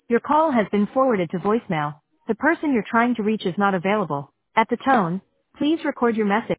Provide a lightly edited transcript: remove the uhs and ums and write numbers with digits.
Your call has been forwarded to voicemail. The person you're trying to reach is not available. At the tone, please record your message.